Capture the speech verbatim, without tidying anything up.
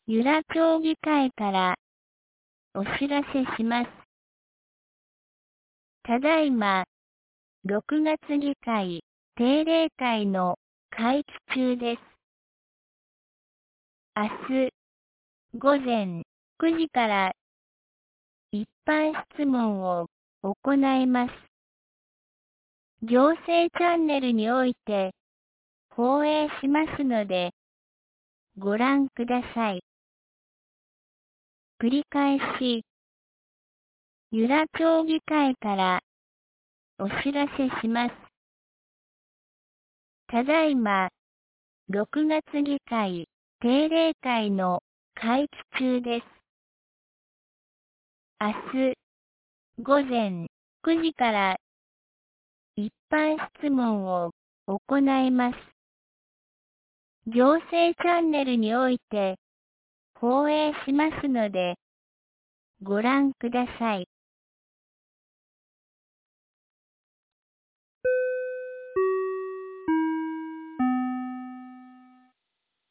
由良町議会からお知らせします。ただいま、ろくがつ議会定例会の会期中です。明日午前くじから一般質問を行います。行政チャンネルにおいて放映しますので、ご覧ください。繰り返し、由良町議会からお知らせします。ただいま、ろくがつ議会定例会の会期中です。明日午前くじから一般質問を行います。行政チャンネルにおいて放映しますので、ご覧ください。